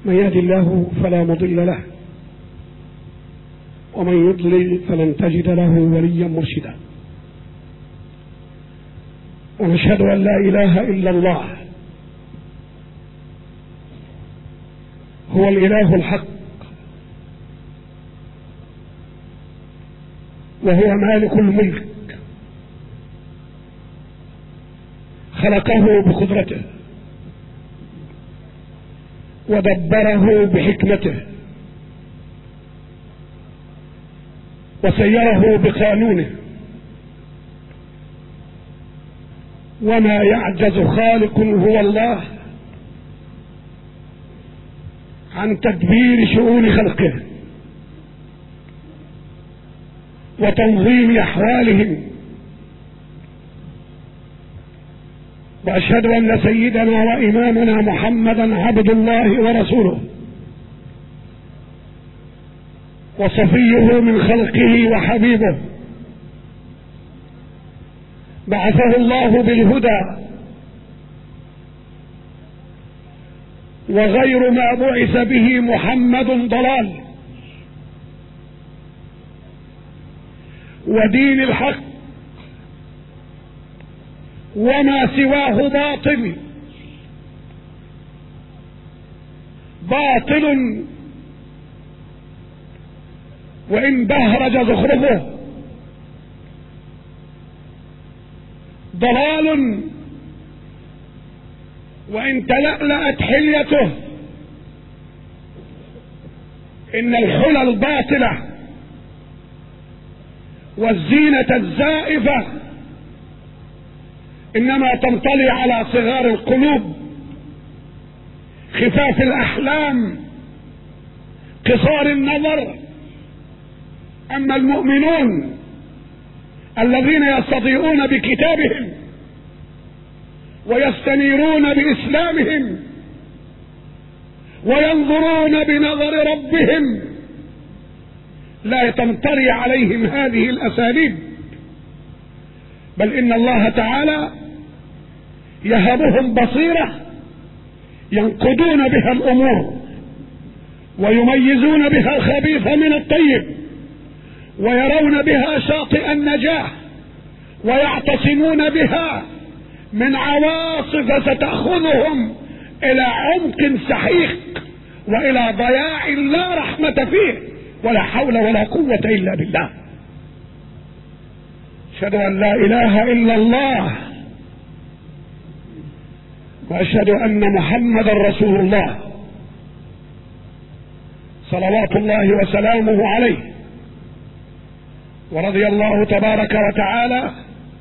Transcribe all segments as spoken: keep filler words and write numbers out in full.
من يهد الله فلا مضل له ومن يضلل فلن تجد له وليا مرشدا. ونشهد أن لا إله إلا الله هو الإله الحق، وهو مالك الملك، خلقه بقدرته ودبره بحكمته وسيره بقانونه، وما يعجز خالق هو الله عن تدبير شؤون خلقه وتنظيم أحوالهم. وأشهد أن سيدنا وإمامنا محمدا عبد الله ورسوله وصفيه من خلقه وحبيبه، بعثه الله بالهدى، وغير ما بعث به محمد ضلال، ودين الحق وما سواه باطل باطل وإن بهرج زخرفه، ضلال وإن تلألأت حليته. إن الحلى الباطلة والزينة الزائفة إنما تنطلي على صغار القلوب، خفاف الأحلام، قصار النظر. أما المؤمنون الذين يستضيئون بكتابهم ويستنيرون بإسلامهم وينظرون بنظر ربهم لا تنطلي عليهم هذه الأساليب، بل إن الله تعالى يهبهم بصيرة ينقضون بها الأمور ويميزون بها الخبيث من الطيب، ويرون بها شاطئ النجاة، ويعتصمون بها من عواصف ستأخذهم إلى عمق سحيق وإلى ضياع لا رحمة فيه ولا حول ولا قوة إلا بالله. أشهد أن لا إله إلا الله وأشهد أن محمدا رسول الله صلوات الله وسلامه عليه. ورضي الله تبارك وتعالى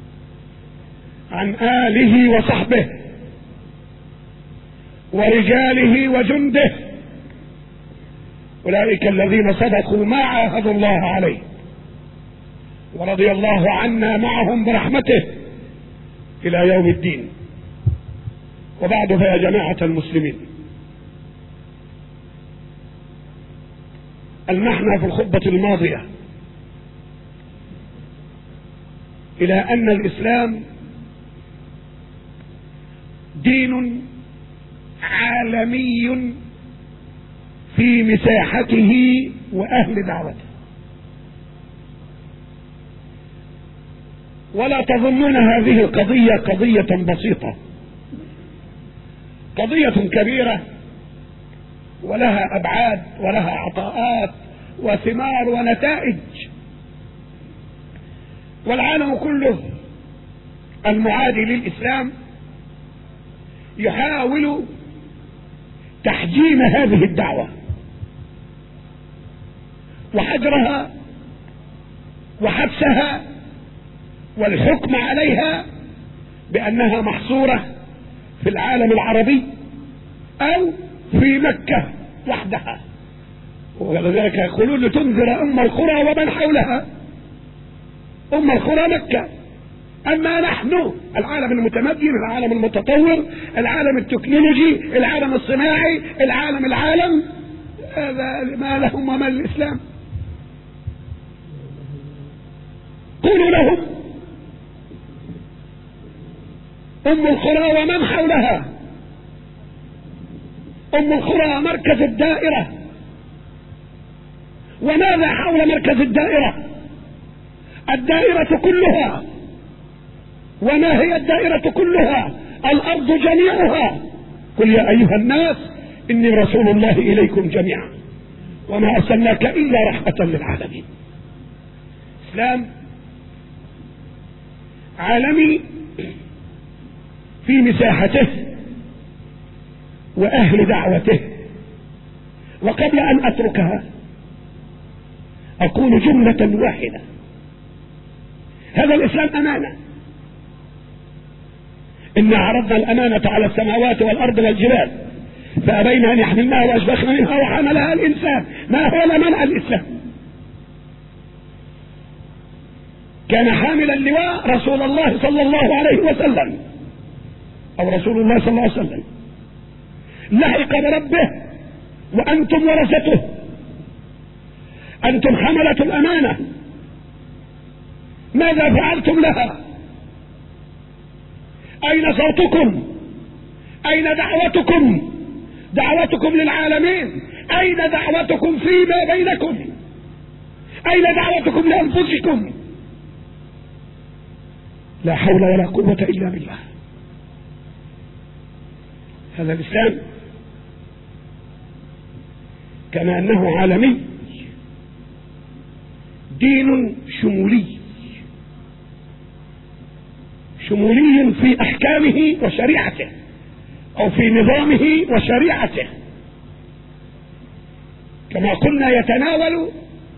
عن آله وصحبه ورجاله وجنده، أولئك الذين صدقوا ما عاهدوا الله عليه، ورضي الله عنا معهم برحمته إلى يوم الدين. وبعد، فيا جماعة المسلمين، ألمحنا في الخطبة الماضية إلى أن الإسلام دين عالمي في مساحته وأهل دعوته. ولا تظنون هذه القضية قضية بسيطة، قضية كبيرة ولها أبعاد ولها عطاءات وثمار ونتائج. والعالم كله المعادي للإسلام يحاول تحجيم هذه الدعوة وحجرها وحبسها والحكم عليها بأنها محصورة في العالم العربي أو في مكة وحدها. ولذلك يقولون لتنذر أم القرى ومن حولها. أم القرى مكة، أما نحن العالم المتمدن، العالم المتطور، العالم التكنولوجي، العالم الصناعي، العالم العالم هذا ما لهم وما الإسلام. قولوا لهم أم القرى ومن حولها أم القرى مركز الدائرة. وماذا حول مركز الدائرة؟ الدائرة كلها. وما هي الدائرة كلها؟ الأرض جميعها. قل يا أيها الناس إني رسول الله إليكم جميعا وما أرسلناك إلا رحمة للعالمين. إسلام عالمي في مساحته وأهل دعوته. وقبل أن أتركها أقول جملة واحدة: هذا الإسلام أمانة. إنا عرضنا الأمانة على السماوات والأرض والجبال فأبين أن يحملنها وأشفقن منها وحملها الإنسان. ما هو الأمانة؟ الإسلام. كان حامل اللواء رسول الله صلى الله عليه وسلم، أو رسول الله صلى الله عليه وسلم لحق بربه وأنتم ورثته، أنتم حملة الأمانة. ماذا فعلتم لها؟ أين صوتكم؟ أين دعوتكم؟ دعوتكم للعالمين. أين دعوتكم فيما بينكم؟ أين دعوتكم لأنفسكم؟ لا حول ولا قوة إلا بالله. هذا الإسلام كما أنه عالمي دين شمولي، شمولي في أحكامه وشريعته، أو في نظامه وشريعته. كما قلنا يتناول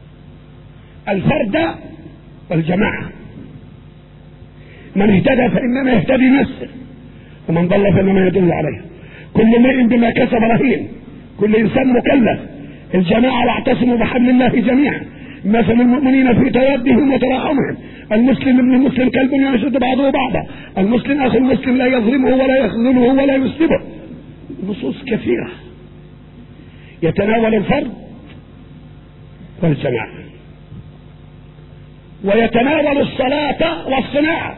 الفرد والجماعة. من اهتدى فإنما يهتدي نفسه ومن ضل فإنما يدل عليه. كل امرئ بما كسب رهين، كل إنسان مكلف. الجماعة واعتصموا بحبل الله جميعا مثل المؤمنين في تودهم وتراحمهم، المسلم ابن المسلم كلب يشد بعضه بعضا، المسلم أخو المسلم لا يظلمه ولا يخذله ولا يسلبه. نصوص كثيرة يتناول الفرد والجماعة، ويتناول الصلاة والصناعة.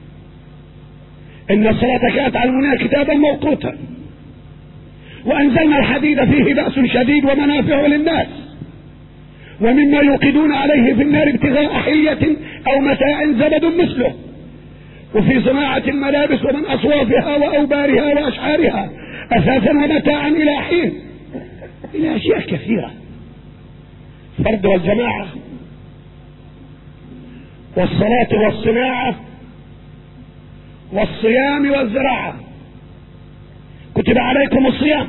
إن الصلاة كانت على المؤمنين كتابا موقوتا، وأنزلنا الحديد فيه بأس شديد ومنافع للناس، ومما يوقدون عليه في النار ابتغاء حية أو متاع زبد مثله. وفي صناعة الملابس ومن أصوافها وأوبارها وأشعارها أساسا ومتاعا إلى حين، إلى أشياء كثيرة. فرد والجماعة والصلاة والصناعة والصيام والزراعة. كتب عليكم الصيام.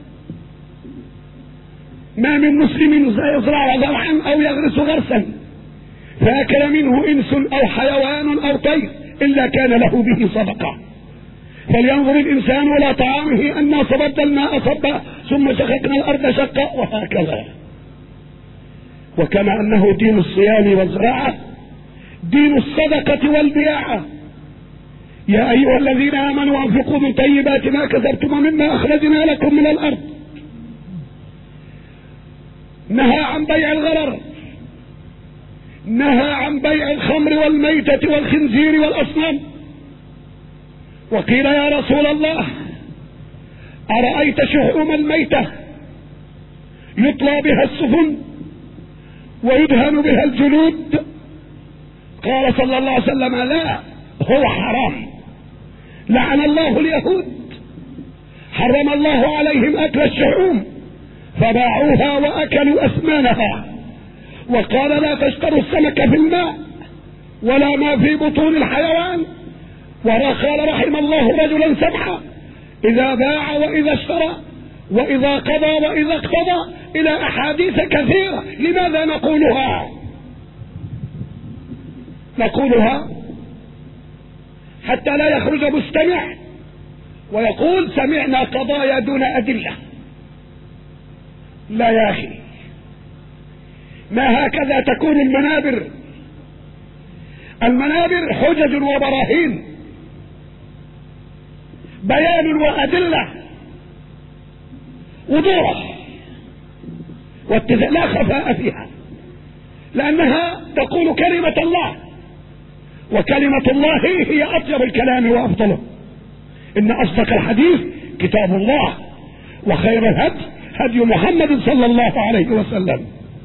ما من مسلم يزرع زرعا أو يغرس غرسا فأكل منه إنس أو حيوان أو طير إلا كان له به صدقة. فلينظر الإنسان إلى طعامه أنا صببنا الماء صبا ثم شققنا الأرض شقا، وهكذا. وكما أنه دين الصيام والزراعة دين الصدقة والبياعة. يا أيها الذين آمنوا أنفقوا من طيبات ما كسبتم ومما أخرجنا لكم من الأرض. نهى عن بيع الغرر، نهى عن بيع الخمر والميتة والخنزير والأصنام. وقيل يا رسول الله أرأيت شحوم الميتة يطلى بها السفن ويدهن بها الجلود؟ قال صلى الله عليه وسلم لا، هو حرام. لعن الله اليهود، حرم الله عليهم أكل الشحوم فباعوها وأكلوا أثمانها. وقال لا تشتروا السمك في الماء ولا ما في بطون الحيوان. وقال رحم الله رجلا سمحا إذا باع وإذا اشترى وإذا قضى وإذا اقتضى، إلى أحاديث كثيرة. لماذا نقولها؟ نقولها حتى لا يخرج مستمع ويقول سمعنا قضايا دون أدلة. لا يا أخي، ما هكذا تكون المنابر. المنابر حجج وبراهين، بيان وأدلة، وضوح واتزاء، لا خفاء فيها، لأنها تقول كلمة الله، وكلمة الله هي أطيب الكلام وأفضله. إن أصدق الحديث كتاب الله، وخير الهدي هدي محمد صلى الله عليه وسلم.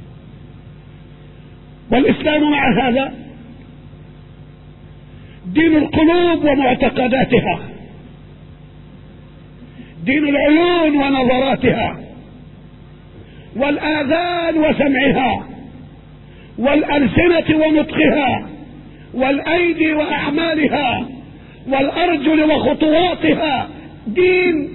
والإسلام مع هذا دين القلوب ومعتقداتها، دين العيون ونظراتها، والآذان وسمعها، والألسنة ونطقها، والأيدي وأعمالها، والأرجل وخطواتها. دين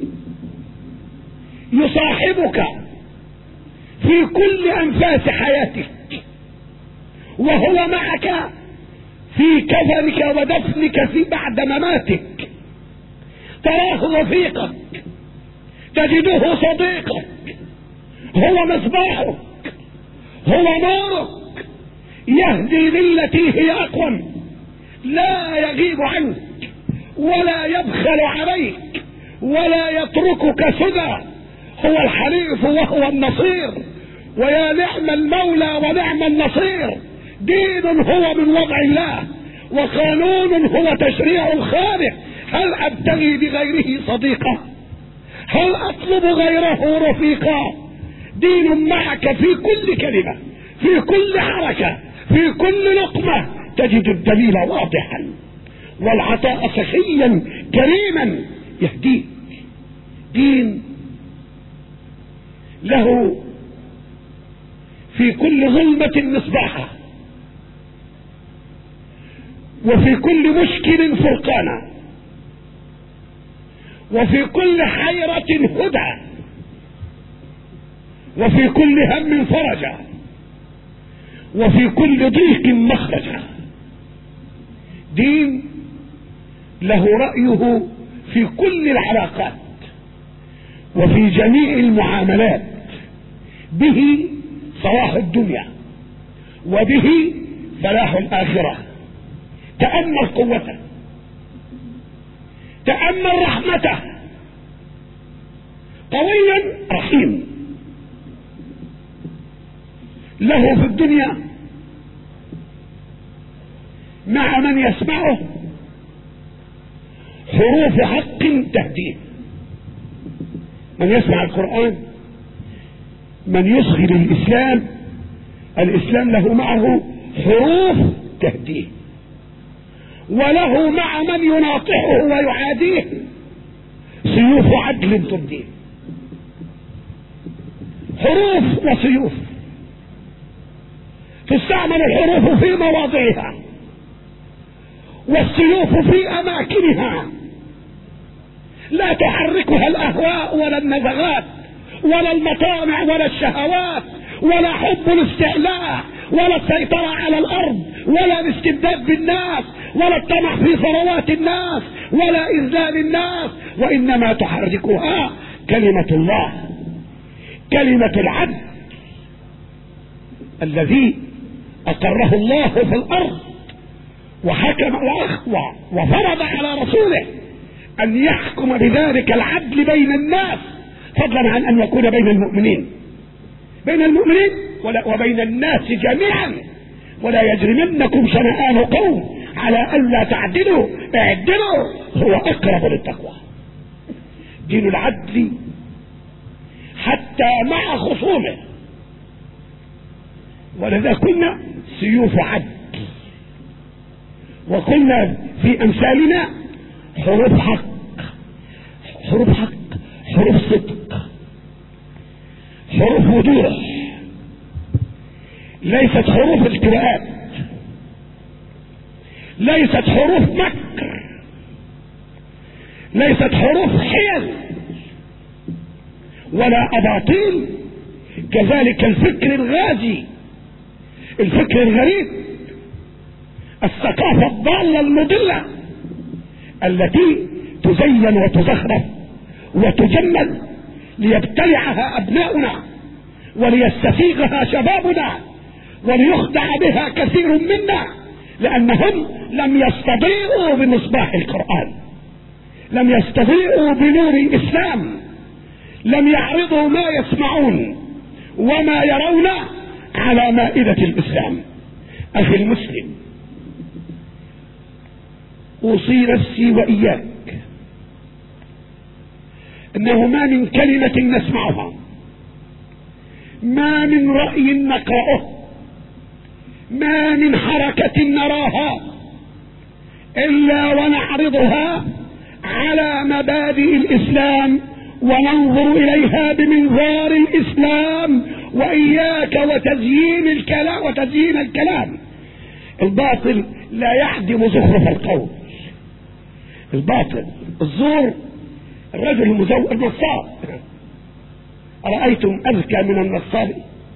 يصاحبك في كل أنفاس حياتك، وهو معك في كفنك ودفنك في بعد مماتك. تراه رفيقك، تجده صديقك، هو مصباحك، هو نورك، يهدي للتي هي أقوم، لا يغيب عنك ولا يبخل عليك ولا يتركك سدى. هو الحليف وهو النصير، ويا نعم المولى ونعم النصير. دين هو من وضع الله، وقانون هو تشريع الخالق. هل أبتغي بغيره صديقا؟ هل أطلب غيره رفيقا؟ دين معك في كل كلمة، في كل حركة، في كل لقمة تجد الدليل واضحا، والعطاء سخيا كريما يهديك. دين له في كل ظلمة مصباحا، وفي كل مشكل فرقانا، وفي كل حيرة هدى، وفي كل هم فرجا، وفي كل ضيق مخرجا. دين له رأيه في كل العلاقات وفي جميع المعاملات. به صلاح الدنيا، وبه فلاح الآخرة. تأمل قوته، تأمل رحمته. قوي رحيم، له في الدنيا مع من يسمعه حروف حق تهديه. من يسمع القرآن، من يصغي للإسلام، الإسلام له معه حروف تهديه، وله مع من يناطحه ويعاديه سيوف عدل ترديه. حروف وسيوف، تستعمل الحروف في مواضعها والسيوف في أماكنها، لا تحركها الأهواء ولا النزغات ولا المطامع ولا الشهوات ولا حب الاستعلاء ولا السيطرة على الأرض ولا الاستبداد بالناس ولا الطمع في ثروات الناس ولا إذلال الناس، وإنما تحركها كلمة الله، كلمة العدل الذي أقره الله في الأرض، وحكم وفرض على رسوله أن يحكم بذلك العدل بين الناس، فضلا عن أن يكون بين المؤمنين، بين المؤمنين وبين الناس جميعا. ولا يجرمنكم شنآن قوم على ألا تعدلوا، اعدلوا هو أقرب للتقوى. دين العدل حتى مع خصومه، ولذا كنا سيوف عدل، وكنا في أمثالنا حروف حق، حروف حق، حروف صدق، حروف وضوح، ليست حروف التواءات، ليست حروف مكر، ليست حروف حيل ولا أباطيل. كذلك الفكر الغازي، الفكر الغريب، الثقافة الضالة المضلة التي تزين وتزخرف وتجمل ليبتلعها أبناؤنا وليستسيغها شبابنا وليخدع بها كثير منا، لأنهم لم يستضيئوا بمصباح القرآن، لم يستضيئوا بنور الإسلام، لم يعرضوا ما يسمعون وما يرون على مائدة الإسلام. أخي المسلم، أوصي نفسي وإياك انه ما من كلمة نسمعها، ما من رأي نقرأه، ما من حركة نراها الا ونعرضها على مبادئ الاسلام وننظر اليها بمنظار الاسلام، واياك وتزيين الكلام وتزيين الكلام. الباطل لا يحجب زخرف القول. الباطل الزور، الرجل المزور النصاب، أرأيتم أذكى من النصاب؟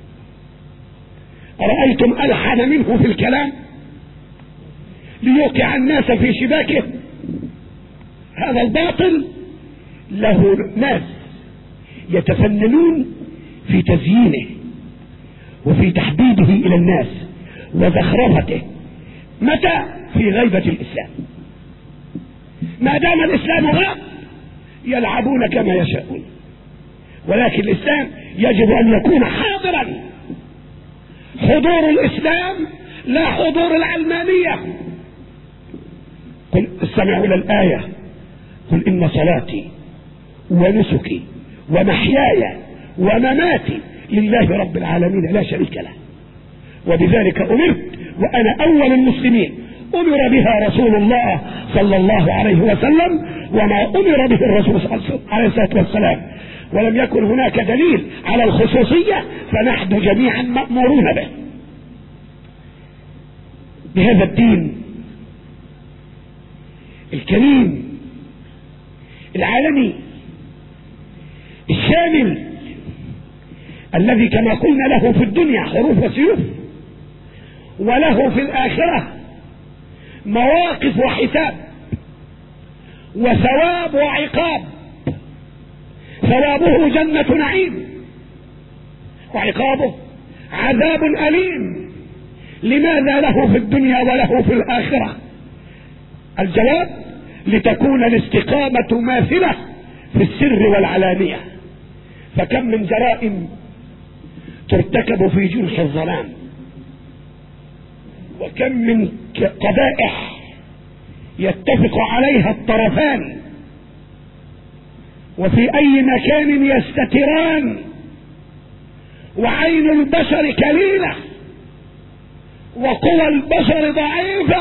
أرأيتم ألحن منه في الكلام ليوقع الناس في شباكه؟ هذا الباطل له ناس يتفننون في تزيينه وفي تحبيبه إلى الناس وزخرفته. متى؟ في غيبة الإسلام. ما دام الإسلام غاب يلعبون كما يشاءون، ولكن الإسلام يجب أن يكون حاضرا. حضور الإسلام لا حضور العلمانية. قل استمعوا إلى الآية: قل إن صلاتي ونسكي ومحياي ومماتي لله رب العالمين لا شريك له وبذلك أمرت وأنا أول المسلمين. أمر بها رسول الله صلى الله عليه وسلم وما أمر به الرسول عليه الصلاة والسلام، ولم يكن هناك دليل على الخصوصية، فنحن جميعا مأمورون به. بهذا الدين الكريم العالمي الشامل الذي كما قلنا له في الدنيا حروف وسيوف، وله في الآخرة مواقف وحساب وثواب وعقاب. ثوابه جنة نعيم وعقابه عذاب أليم. لماذا له في الدنيا وله في الآخرة؟ الجواب: لتكون الاستقامة ماثلة في السر والعلانية. فكم من جرائم ترتكب في جنح الظلام، وكم من قبائح يتفق عليها الطرفان وفي أي مكان يستتران، وعين البشر كليلة وقوى البشر ضعيفة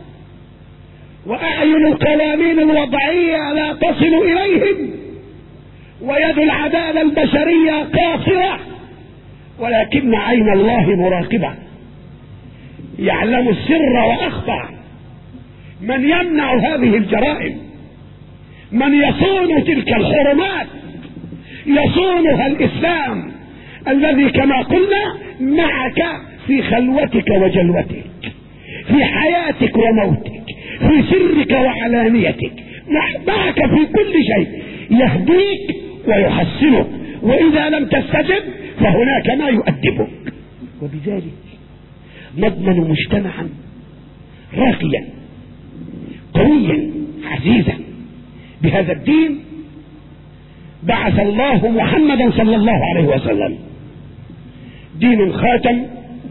وأعين القوانين الوضعية لا تصل إليهم، ويد العدالة البشرية قاصرة، ولكن عين الله مراقبة يعلم السر وأخفى. من يمنع هذه الجرائم؟ من يصون تلك الحرمات؟ يصونها الإسلام الذي كما قلنا معك في خلوتك وجلوتك، في حياتك وموتك، في سرك وعلانيتك، معك في كل شيء، يهديك ويحسنك، وإذا لم تستجب فهناك ما يؤدبك. وبذلك نضمن مجتمعا راقيا قويا عزيزا. بهذا الدين بعث الله محمدا صلى الله عليه وسلم، دين خاتم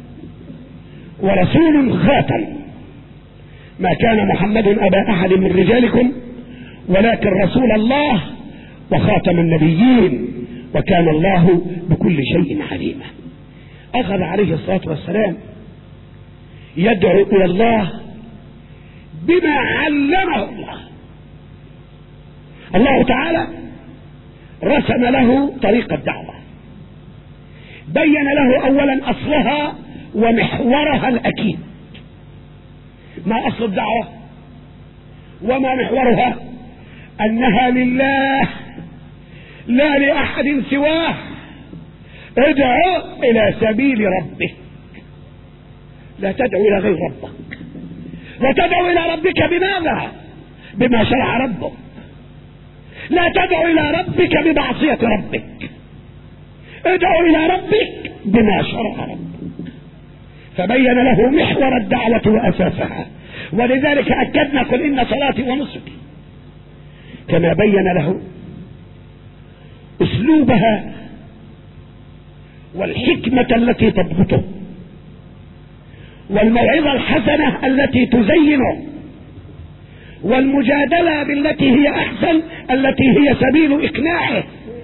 ورسول خاتم. ما كان محمد أبا أحد من رجالكم ولكن رسول الله وخاتم النبيين وكان الله بكل شيء عليما. أخذ عليه الصلاة والسلام يدعو إلى الله بما علمه الله. الله تعالى رسم له طريق الدعوة، بين له أولا أصلها ومحورها الأكيد. ما أصل الدعوة وما محورها؟ أنها لله لا لأحد سواه. ادعو إلى سبيل ربك، لا تدعو إلى غير ربك. وتدعو إلى ربك بماذا؟ بما شرع ربك. لا تدعو إلى ربك بمعصية ربك، ادعو إلى ربك بما شرع ربك. فبين له محور الدعوة وأساسها، ولذلك أكدنا: قل إن صلاتي ونسكي. كما بين له أسلوبها والحكمة التي تضبطه والموعظة الحسنة التي تزينه والمجادلة بالتي هي أحسن التي هي سبيل إقناعه.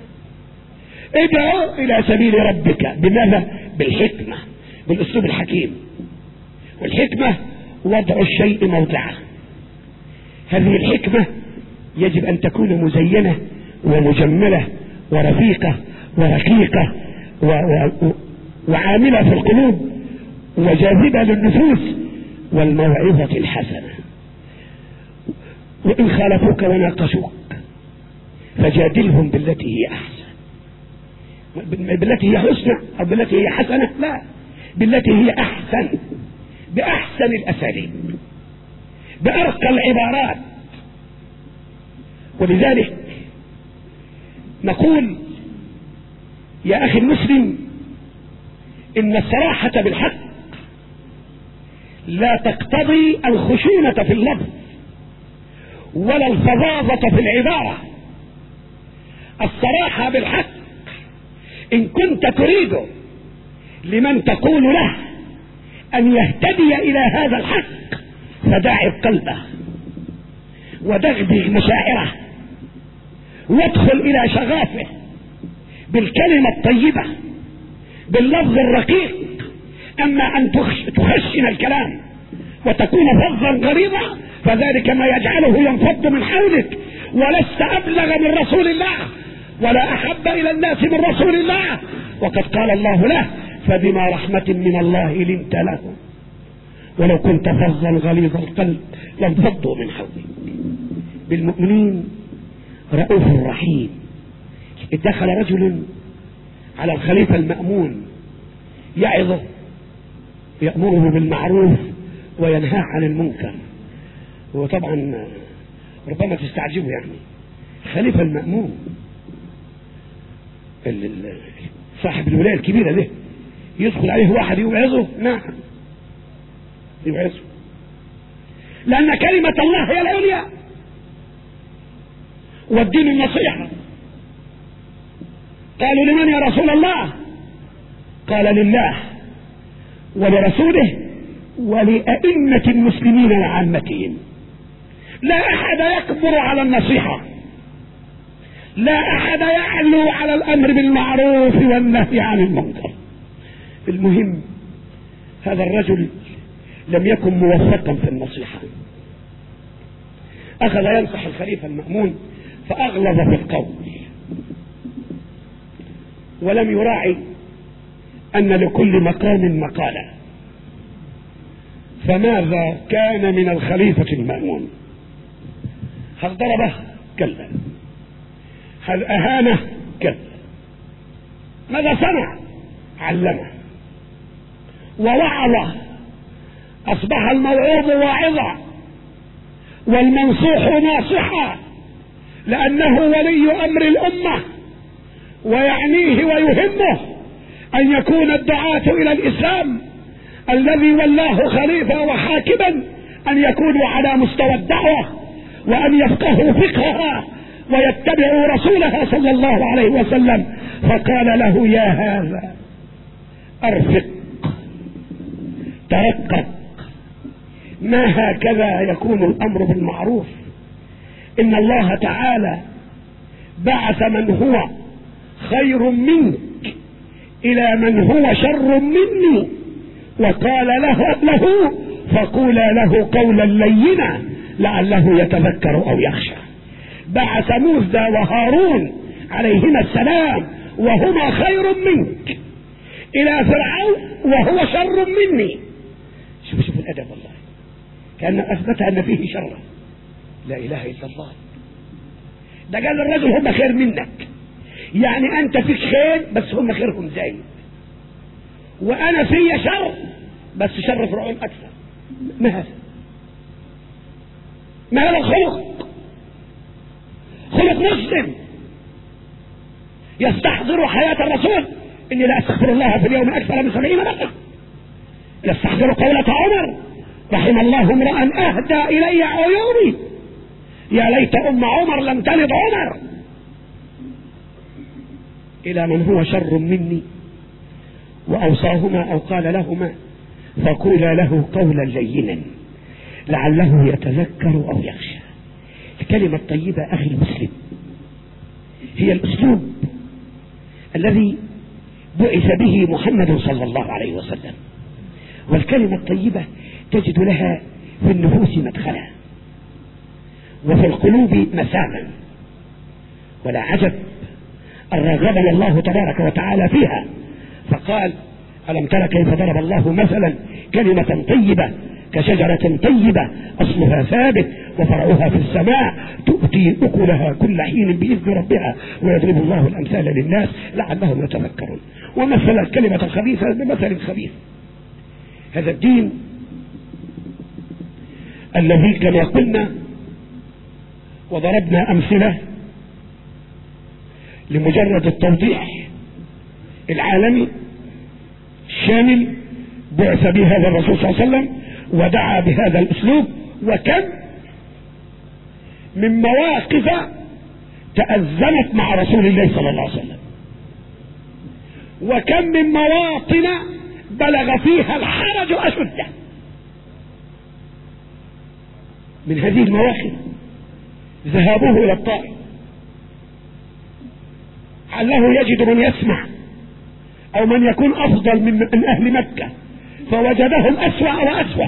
ادعو إلى سبيل ربك بماذا؟ بالحكمة، بالأسلوب الحكيم. والحكمة وضع الشيء موضعه. هذه الحكمة يجب أن تكون مزينة ومجملة ورفيقة ورقيقة و... و... وعاملة في القلوب وجاذبة للنفوس، والموعظة الحسنة. وإن خالفوك وناقشوك فجادلهم بالتي هي أحسن، بالتي هي حسنى أو بالتي هي حسنة، لا، بالتي هي أحسن، بأحسن الأساليب، بأرقى العبارات. ولذلك نقول يا أخي المسلم إن الصراحة بالحق لا تقتضي الخشونة في اللفظ ولا الفظاظة في العبارة. الصراحة بالحق إن كنت تريد لمن تقول له أن يهتدي إلى هذا الحق فداعب قلبه ودغدغ مشاعره وادخل إلى شغافه بالكلمة الطيبة باللفظ الرقيق. أما أن تخشن الكلام وتكون فظا غليظا فذلك ما يجعله ينفض من حولك، ولست أبلغ من رسول الله ولا أحب إلى الناس من رسول الله، وقد قال الله له فبما رحمة من الله لنت له ولو كنت فظا غليظ القلب لانفضوا من حولك. بالمؤمنين رؤوف رحيم. دخل رجل على الخليفة المأمون يعظه، يأمره بالمعروف وينهى عن المنكر. وطبعا ربما تستعجبوا يعني خليفة المأمون صاحب الولاية الكبيرة ده يدخل عليه واحد يوعظه؟ نعم يوعظه، لأن كلمة الله هي العليا والدين النصيحة. قالوا لمن يا رسول الله؟ قال لله ولرسوله ولأئمة المسلمين وعامتهم. لا أحد يكبر على النصيحة، لا أحد يعلو على الأمر بالمعروف والنهي عن المنكر. المهم هذا الرجل لم يكن موفقا في النصيحة، أخذ ينصح الخليفة المأمون فأغلظ في القول ولم يراعي أن لكل مقام مقالة. فماذا كان من الخليفة المأمون؟ هل ضربه؟ كلا. هل أهانه؟ كلا. ماذا صنع؟ علمه ووعظه. أصبح الموعوظ واعظا والمنصوح ناصحا، لأنه ولي أمر الأمة ويعنيه ويهمه أن يكون الدعاة إلى الإسلام الذي ولاه خليفة وحاكما أن يكونوا على مستوى الدعوة وأن يفقهوا فقهها ويتبعوا رسولها صلى الله عليه وسلم. فقال له يا هذا أرفق ترقق، ما هكذا يكون الأمر بالمعروف. إن الله تعالى بعث من هو خير منك إلى من هو شر مني، وقال له, له فقولا له قولا لينا لعله يتذكر أو يخشى. بعث موسى وهارون عليهما السلام وهما خير منك إلى فرعون وهو شر مني. شوف شوف الأدب والله، كأن أثبت أن فيه شر. لا إله إلا الله. ده قال الرجل هم خير منك، يعني أنت فيك خير بس هم خيرهم زايد، وأنا في شر بس شر فرعون أكثر. ما هذا؟ ما هذا الخلق؟ خلق مسلم يستحضر حياة الرسول. إني لا أستغفر الله في اليوم أكثر من سبعين مرة. يستحضر قولة عمر رحم الله امرأ أهدى إلي عيوني، يا ليت أم عمر لم تلد عمر. إلى من هو شر مني وأوصاهما أو قال لهما فقولا له قولا لينا لعله يتذكر أو يخشى. الكلمة الطيبة أخي المسلم هي الأسلوب الذي بعث به محمد صلى الله عليه وسلم، والكلمة الطيبة تجد لها في النفوس مدخلا وفي القلوب مساما، ولا عجب أن رغبنا الله تبارك وتعالى فيها، فقال: ألم تر كيف ضرب الله مثلا كلمة طيبة كشجرة طيبة أصلها ثابت وفرعها في السماء تؤتي أكلها كل حين بإذن ربها ويضرب الله الأمثال للناس لعلهم يتذكرون. ومثل الكلمة الخبيثة بمثل خبيث. هذا الدين الذي كما قلنا وضربنا أمثلة لمجرد التوضيح العالمي الشامل، بعث بهذا الرسول صلى الله عليه وسلم ودعا بهذا الأسلوب، وكم من مواقف تأزمت مع رسول الله صلى الله عليه وسلم، وكم من مواطن بلغ فيها الحرج أشده. من هذه المواقف ذهابه إلى الطائف علّه يجد من يسمع أو من يكون أفضل من أهل مكة، فوجدهم أسوأ وأسوأ،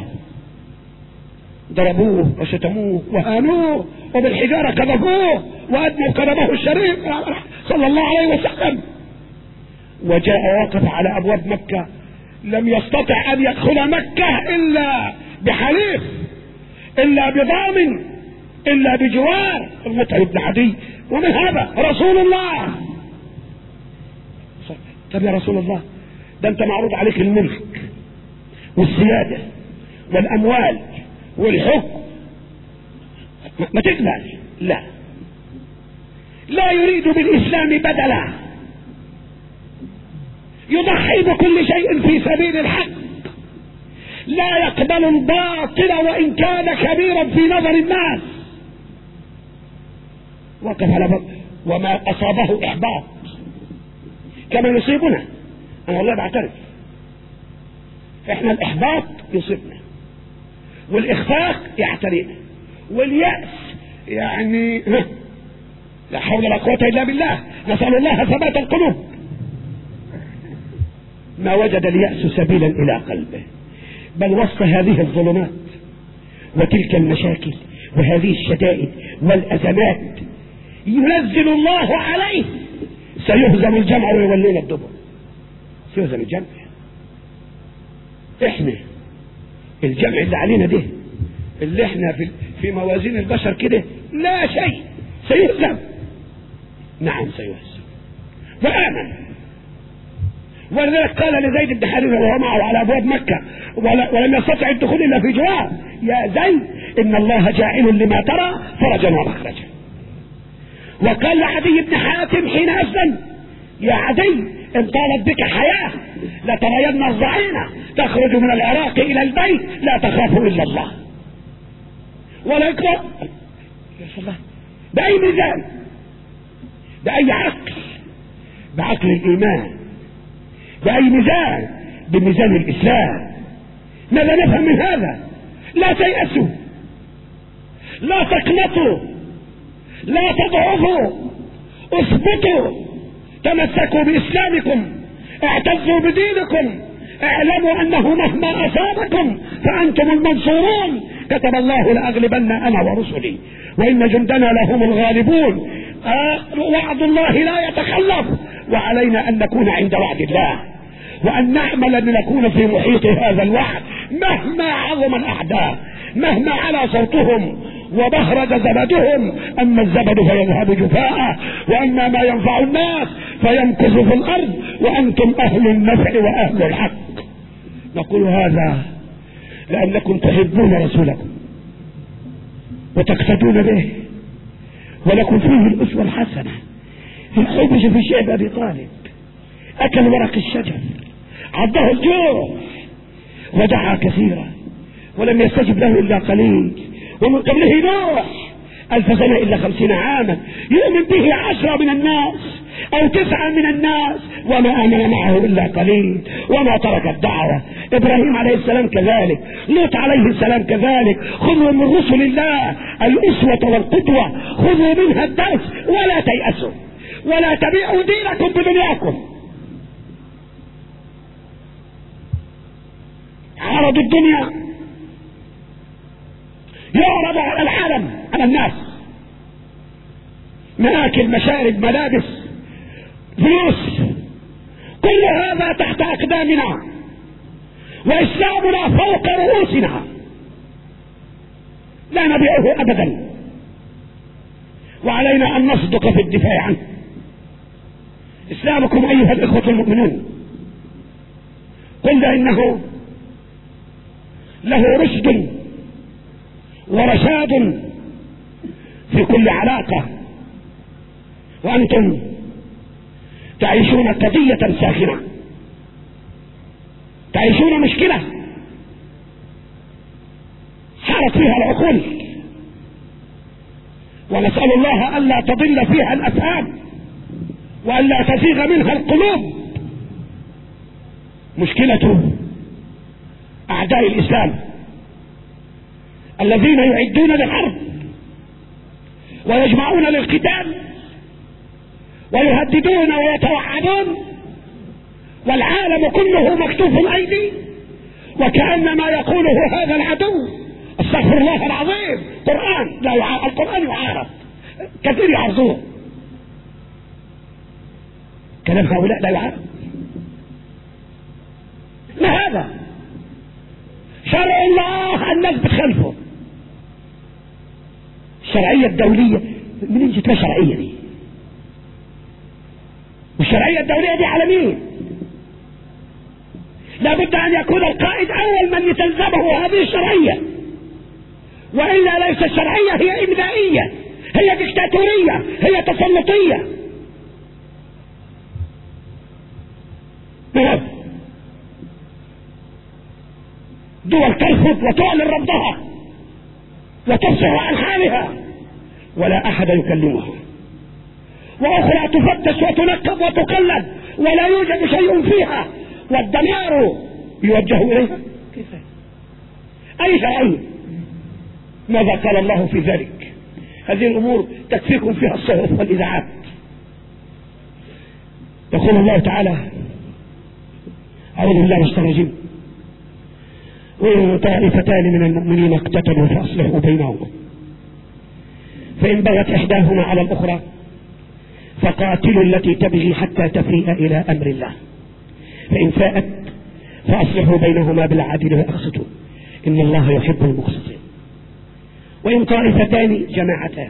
ضربوه وشتموه وهانوه وبالحجارة كذبوه وأدموا كذبه الشريف صلى الله عليه وسلم. وجاء وقف على أبواب مكة، لم يستطع أن يدخل مكة إلا بحليف، إلا بضامن، إلا بجوار المطعم بن عدي. ومن هذا رسول الله. طب يا رسول الله، ده أنت معروض عليك الملك والسيادة والأموال والحكم، ما تقبل. لا، لا يريد بالإسلام بدلا، يضحي بكل شيء في سبيل الحق، لا يقبل الباطل وإن كان كبيرا في نظر الناس. وقف على باب وما أصابه إحباط كما يصيبنا. أنا والله بعترف إحنا الإحباط يصيبنا، والإخفاق يعترينا، واليأس يعني لا حول ولا قوة إلا بالله، نسأل الله ثبات القلوب. ما وجد اليأس سبيلا إلى قلبه، بل وسط هذه الظلمات وتلك المشاكل وهذه الشدائد والأزمات ينزل الله عليه: سيهزم الجمع ويولون الدبر. سيهزم الجمع، احنا الجمع اللي علينا ده، اللي احنا في في موازين البشر كده لا شيء، سيهزم. نعم سيهزم. فآمن. ولذلك قال لزيد بن حارثة وهو معه على أبواب مكة ولم يستطع الدخول إلا في جوار: يا زيد إن الله جاعل لما ترى فرجا ومخرجا. وقال لعدي بن حاتم حين أسلم: يا عدي إن طالت بك حياة لترين الضعينة تخرج من العراق إلى البيت لا تخاف إلا الله ولا يكره. يا الله، بأي ميزان؟ بأي عقل؟ بعقل الإيمان. بأي ميزان؟ بميزان الإسلام. ماذا نفهم من هذا؟ لا تيأسوا، لا تقنطوا، لا تضعفوا، اثبتوا، تمسكوا بإسلامكم، اعتزوا بدينكم، اعلموا أنه مهما أصابكم فأنتم المنصورون. كتب الله لأغلبن أنا ورسلي وإن جندنا لهم الغالبون. آه وعد الله لا يتخلف، وعلينا أن نكون عند وعد الله، وأن نعمل أن نكون في محيط هذا الوعد مهما عظم الأعداء، مهما على صوتهم وبهرج زبدهم. أما الزبد فيذهب جفاء، وأما ما ينفع الناس فيمكث في الأرض، وأنتم أهل النفع وأهل الحق. نقول هذا لأنكم تحبون رسولكم وتقتدون به، ولكم فيه الأسوة الحسنة. الحبش في شعب أبي طالب أكل ورق الشجر، عضه الجوع ودعا كثيرا ولم يستجب له إلا قليل. ومن قبله نوح ألف سنة إلا خمسين عاما، يؤمن به عشرة من الناس، او تسعة من الناس وما امن معه الا قليل وما ترك الدعوة. ابراهيم عليه السلام كذلك، لوط عليه السلام كذلك. خذوا من رسل الله الاسوة والقدوة، خذوا منها الدرس ولا تيأسوا ولا تبيعوا دينكم بدنياكم. عرض الدنيا يعرض على العالم، على الناس، مآكل، مشارب، ملابس، فلوس، كل هذا تحت أقدامنا، وإسلامنا فوق رؤوسنا لا نبيعه أبدا، وعلينا أن نصدق في الدفاع عنه. إسلامكم أيها الإخوة المؤمنون قلنا إنه له رشد ورشاد في كل علاقة، وأنتم تعيشون قضية ساخنة، تعيشون مشكلة حارت فيها العقول، ونسأل الله ألا تضل فيها الأفهام وألا تزيغ منها القلوب. مشكلة أعداء الإسلام الذين يعدون للحرب ويجمعون للقتال ويهددون ويتوعدون، والعالم كله مكتوف الأيدي، وكأن ما يقوله هذا العدو استغفر الله العظيم قرآن لا يعارض، القرآن يعارض، كثير يعرضوه، كلام هؤلاء لا يعارض. ما هذا؟ شرع الله الناس بتخالفه. الشرعية الدولية منين جت الشرعية دي؟ والشرعية الدولية دي على مين؟ لابد أن يكون القائد أول من يتلزمه هذه الشرعية، وإلا ليس الشرعية، هي إبدائية، هي ديكتاتورية، هي تسلطية. دول ترفض وتعلن رفضها وتفصح عن حالها ولا أحد يكلمها، وأخرى تفتش وتنقب وتقلد ولا يوجد شيء فيها، والدمار يوجه إليها. كيف؟ أي شيء؟ ماذا قال الله في ذلك؟ هذه الأمور تكفيكم فيها الصحف والإذاعات. يقول الله تعالى: أعوذ بالله من الشيطان الرجيم: وإن طائفتان من المؤمنين اقتتلوا فأصلحوا بينهما، فإن بغت إحداهما على الأخرى فقاتلوا التي تبغي حتى تفيء إلى أمر الله، فإن فاءت فأصلحوا بينهما بالعدل وأقسطوا إن الله يحب المقسطين. وإن طائفتان جماعتان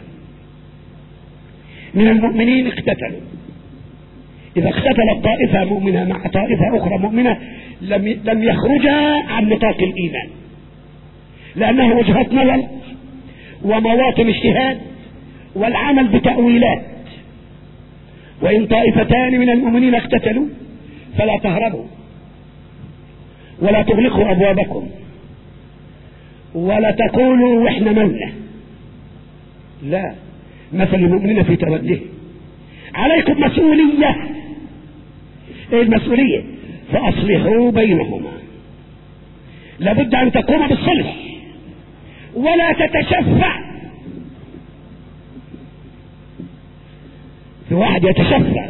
من المؤمنين اقتتلوا، إذا اقتتلت طائفة مؤمنة مع طائفة أخرى مؤمنة لم لم يخرجا عن نطاق الإيمان، لأنها وجهات نظر ومواطن اجتهاد والعمل بتأويلات. وإن طائفتان من المؤمنين اقتتلوا فلا تهربوا ولا تغلقوا أبوابكم ولا تقولوا وإحنا ملنا، لا، مثل المؤمنين في توده. عليكم مسؤولية. ايه المسؤولية؟ فأصلحوا بينهما، لابد أن تقوم بالصلح ولا تتشفع. في واحد يتشفع،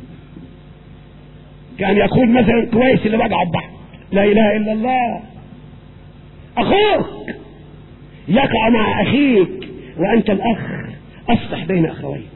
كان يقول مثلا كويس اللي وقعوا ببعض، لا إله إلا الله. أخوك يقع مع أخيك وأنت الأخ، أصلح بين أخويك.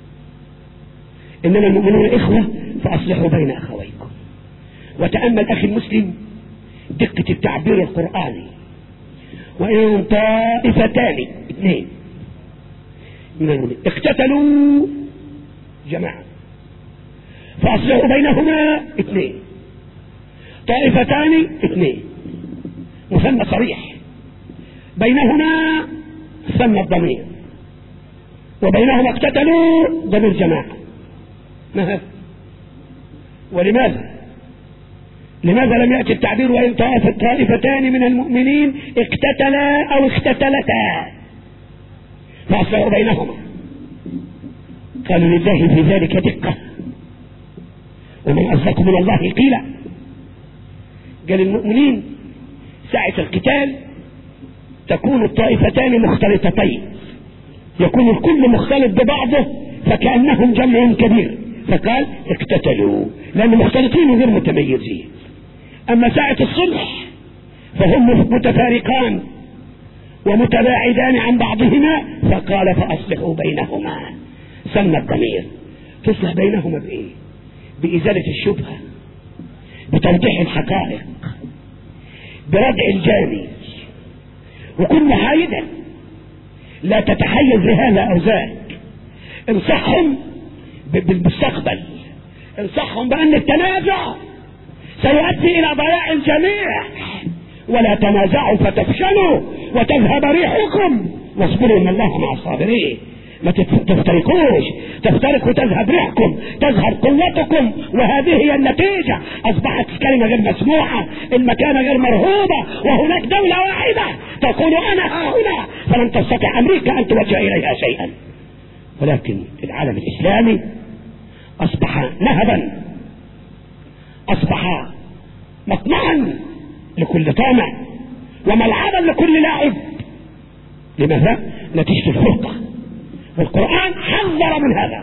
إنما المؤمنون إخوة فأصلحوا بين أخويكم. وتأمل أخي المسلم دقة التعبير القرآني: وإن طائفتان اثنين من المؤمنين اقتتلوا جماعة فأصلحوا بينهما اثنين، طائفتان اثنين، مثنى صريح، بينهما ثنى الضمير، وبينهما اقتتلوا ضمير جماعة. ما ولماذا لماذا لم يأتي التعبير وإن طائفتان من المؤمنين اقتتلا أو اقتتلتا فأصلحوا بينهما؟ قالوا لله في ذلك دقة ومن أصدق من الله قيلا. قال المؤمنين ساعة القتال تكون الطائفتان مختلطتين، يكون الكل مختلط ببعضه فكأنهم جمع كبير، فقال اقتتلوا لأن مختلطين غير متميزين. أما ساعة الصلح فهم متفارقان ومتباعدان عن بعضهما، فقال فأصلحوا بينهما. سمى الضمير تصلح بينهما بإيه؟ بإزالة الشبهة، بتوضيح الحقائق، بردع الجاني، وكن محايدا لا تتحيز لهذا أو ذاك. انصحهم بالمستقبل، انصحهم بأن التنازع سيؤدي إلى ضياع الجميع، ولا تنازعوا فتفشلوا وتذهب ريحكم واصبروا إن الله مع الصابرين. ما تفترقوش، تفترق وتذهب ريحكم، تذهب قوتكم، وهذه هي النتيجة. أصبحت الكلمة غير مسموعة، المكان غير مرهوبة، وهناك دولة واحدة تقول أنا ها هنا، فلن تستطيع أمريكا أن توجه إليها شيئا. ولكن العالم الإسلامي أصبح نهبا، أصبح مطمعا لكل طامع وملعبا لكل لاعب. لماذا؟ نتيجة الفرقة، والقرآن حذر من هذا.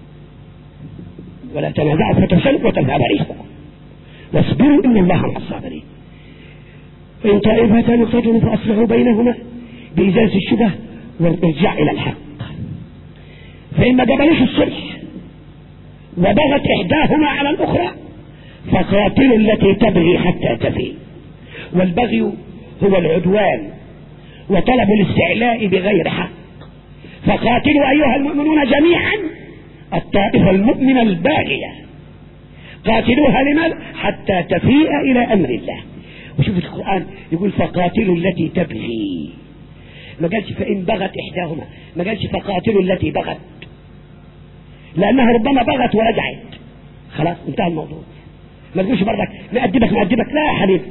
ولا تنازعوا فتفشلوا وتذهب ريحكم واصبروا إن الله مع الصابرين. فإن طائفتان اقتتلوا فأصلحوا بينهما بإزالة الشبه والارجاع إلى الحق. فإن ما قبلوش الصلح وبغت إحداهما على الأخرى فقاتلوا التي تبغي حتى تفيء. والبغي هو العدوان وطلب الاستعلاء بغير حق. فقاتلوا أيها المؤمنون جميعا الطائفة المؤمنة الباغية، قاتلوها لماذا؟ حتى تفيء إلى أمر الله. وشوف القرآن يقول فقاتلوا التي تبغي، ما قالش فإن بغت إحداهما، ما قالش فقاتلوا التي بغت، لأنها ربما بغت ورجعت، خلاص انتهى الموضوع. ما تقولش برضك نأدبك نأدبك، لا يا حبيبي،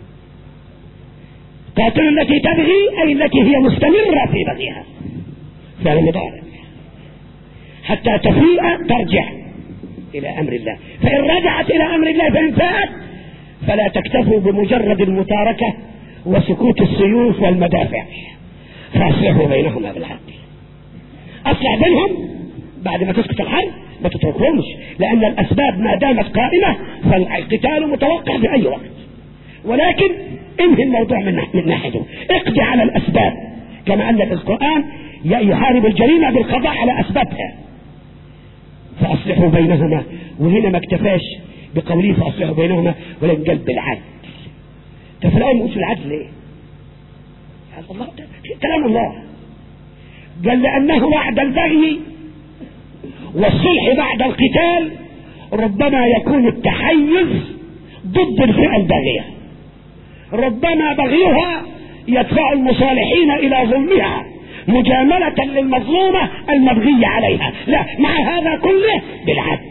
قاتلوا التي تبغي أي التي هي مستمرة في بغيها، فعل مضارع، حتى تفيء ترجع إلى أمر الله. فإن رجعت إلى أمر الله فإن فاءت فلا تكتفوا بمجرد المتاركة وسكوت السيوف والمدافع، فأصلحوا بينهما بالحق. أصلح بينهم بعد ما تسكت الحرب، ما تتركهمش، لأن الأسباب ما دامت قائمة فالقتال متوقع في أي وقت. ولكن انهي الموضوع من ناحيته، اقضي على الأسباب، كما أن القرآن يحارب الجريمة بالقضاء على أسبابها. فأصلحوا بينهما، وهنا ما اكتفاش بقوله فأصلحوا بينهما ولكن قال بالعدل. في الأول ما قلتش العدل ليه؟ الله كلام الله قال لأنه بعد البغي والصلح بعد القتال ربما يكون التحيز ضد الفئة الباغية، ربما بغيها يدفع المصالحين إلى ظلمها مجاملة للمظلومة المبغية عليها. لا، مع هذا كله بالعدل.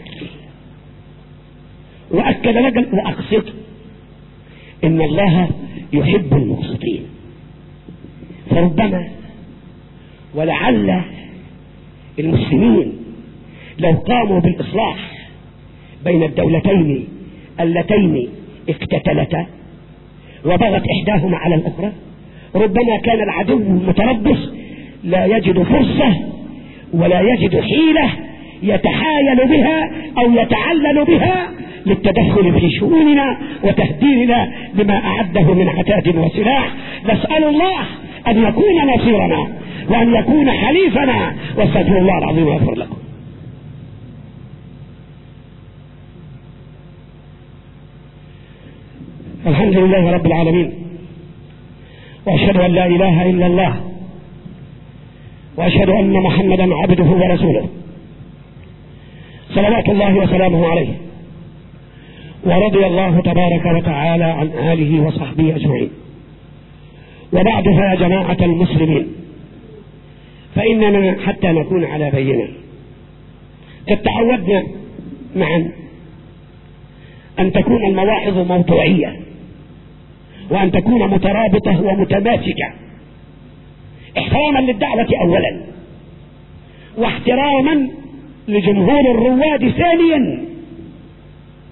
وأكد لك وأقصد إن الله يحب المقسطين. فربما ولعل المسلمين لو قاموا بالإصلاح بين الدولتين اللتين اقتتلتا وبغت إحداهما على الأخرى، ربما كان العدو المتربص لا يجد فرصة ولا يجد حيلة يتحايل بها أو يتعلل بها للتدخل في شؤوننا وتهديدنا بما أعده من عتاد وسلاح. نسأل الله أن يكون نصيرنا وأن يكون حليفنا، واستغفر الله العظيم ويغفر لكم. الحمد لله رب العالمين، وأشهد أن لا إله إلا الله، وأشهد أن محمدا عبده ورسوله صلوات الله وسلامه عليه. ورضي الله تبارك وتعالى عن آله وصحبه أجمعين. وبعد فيا جماعة المسلمين، فإننا حتى نكون على بينة قد تعودنا معا أن تكون المواعظ موضوعية، وأن تكون مترابطة ومتماسكة، احتراما للدعوة أولا، واحتراما لجمهور الرواد ثانيا.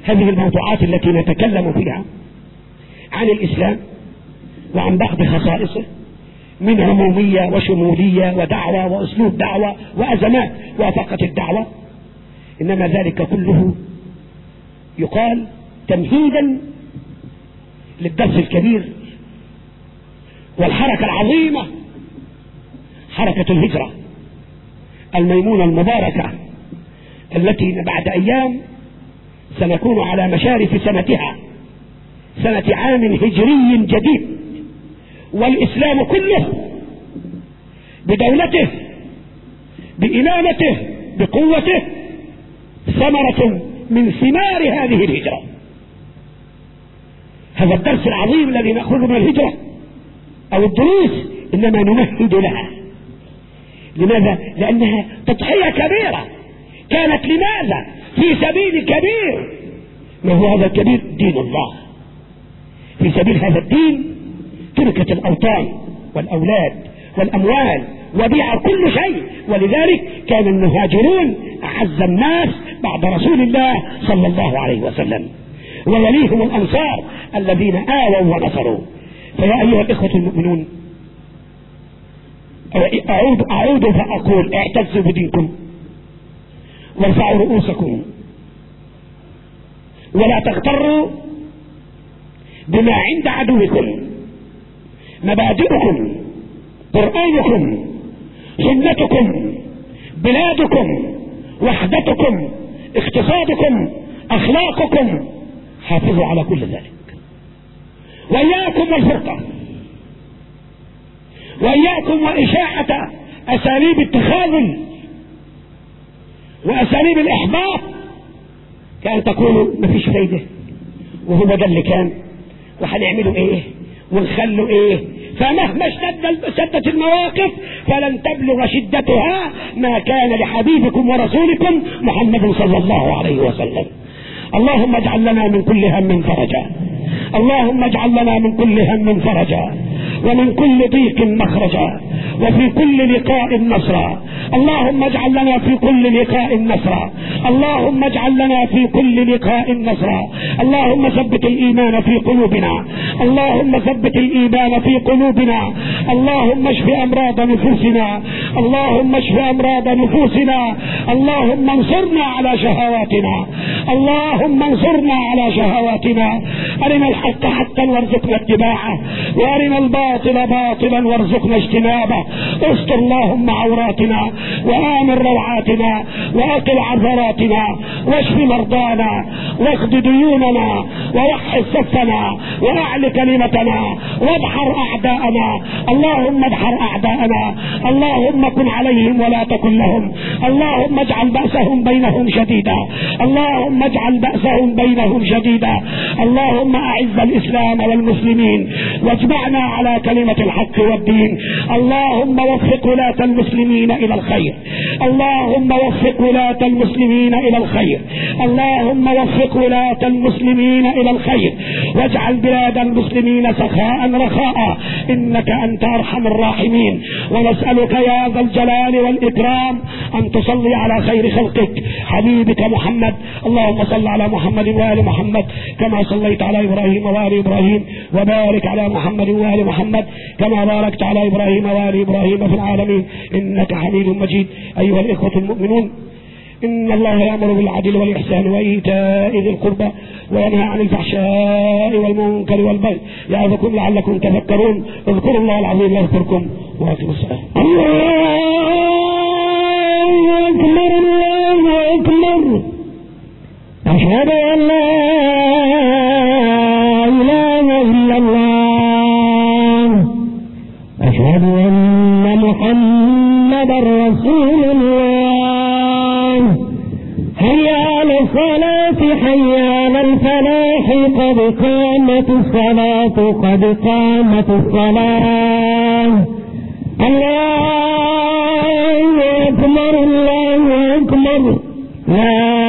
هذه الموضوعات التي نتكلم فيها عن الإسلام وعن بعض خصائصه من عمومية وشمولية ودعوة وأسلوب دعوة وأزمات وافقت الدعوة، إنما ذلك كله يقال تمهيدا للدرس الكبير والحركة العظيمة، حركة الهجرة الميمونة المباركة التي بعد أيام سنكون على مشارف سنتها، سنة عام هجري جديد، والإسلام كله بدولته بإمامته بقوته ثمرة من ثمار هذه الهجرة. هذا الدرس العظيم الذي نأخذه من الهجرة أو الدروس إنما نمهد لها. لماذا؟ لأنها تضحية كبيرة كانت. لماذا؟ في سبيل كبير. ما هو هذا الكبير؟ دين الله. في سبيل هذا الدين تركت الأوطان والأولاد والأموال وبيع كل شيء، ولذلك كان المهاجرون أعز الناس بعد رسول الله صلى الله عليه وسلم، ويليهم الأنصار الذين آووا ونصروا. فيا أيها الإخوة المؤمنون، أعود, أعود فأقول اعتزوا بدينكم وارفعوا رؤوسكم ولا تغتروا بما عند عدوكم. مبادئكم، قرآنكم، سنتكم، بلادكم، وحدتكم، اقتصادكم، أخلاقكم، حافظوا على كل ذلك. وإياكم والفرقة، وإياكم وإشاعة أساليب التخاذل وأساليب الإحباط، كأن تقولوا ما فيش فايدة وهو ده اللي كان وهنعملوا ايه ونخلوا ايه. فمهما اشتدت المواقف فلن تبلغ شدتها ما كان لحبيبكم ورسولكم محمد صلى الله عليه وسلم. اللهم اجعل لنا من كل هم فرجا، اللهم اجعل لنا من كل هم فرجا، ومن كل ضيق مخرجا، وفي كل لقاء نصرا. اللهم اجعل لنا في كل لقاء نصرا، اللهم اجعل لنا في كل لقاء نصرا. اللهم ثبت الإيمان في قلوبنا، اللهم ثبت الإيمان في قلوبنا. اللهم اشف أمراض نفوسنا، اللهم اشف أمراض نفوسنا. اللهم انصرنا على شهواتنا، اللهم انصرنا على شهواتنا. أرنا الحق حقا وارزقنا اتباعه، وأرنا الباطل باطلا وارزقنا اجتنابه. استر اللهم عوراتنا وآمن روعاتنا وأقل عثراتنا، واشف مرضانا واقض ديوننا ووحد صفنا وأعل كلمتنا وادحر أعداءنا. اللهم ادحر أعداءنا، اللهم كن عليهم ولا تكن لهم. اللهم اجعل بأسهم بينهم شديدا، اللهم اجعل بأسهم بينهم شديدا. اللهم أعز الإسلام والمسلمين واجمعنا على كلمة الحق والدين. اللهم وفق ولاة المسلمين إلى الخير، اللهم وفق ولاة المسلمين إلى الخير، اللهم وفق ولاة المسلمين إلى الخير، واجعل بلاد المسلمين سخاء رخاء، إنك أنت أرحم الراحمين. ونسألك يا ذا الجلال والإكرام أن تصلي على خير خلقك حبيبك محمد. اللهم صل على محمد وآل محمد كما صليت على إبراهيم وآل إبراهيم، وبارك على محمد وآل محمد كما باركت على إبراهيم وآل إبراهيم في العالمين إنك حميد مجيد. أيها الإخوة المؤمنون، إن الله يأمر بالعدل والإحسان وإيتاء ذي القربى وينهى عن الفحشاء والمنكر والبغي يعظكم لعلكم تذكرون. اذكروا الله العظيم يذكركم وأقيموا الصلاة. الله أكبر، الله أكبر. أشهد أن لا إله إلا الله، أشهد أن محمدا رسول الله. حي على الصلاة، حي على الفلاح، قد قامت الصلاة، قد قامت الصلاة. الله أكبر، الله أكبر. لا